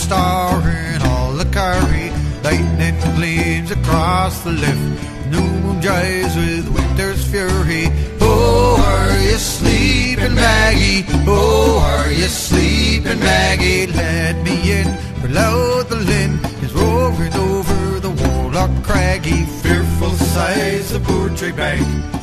star in all the Kerry. Lightning gleams across the lift, new moon jives with winter's fury. Oh, are you sleeping, Maggie? Oh, are you sleeping, Maggie? Let me in, for loud the Lynn is roaring over the Warlock Craggy. Fearful sighs the Portray Bank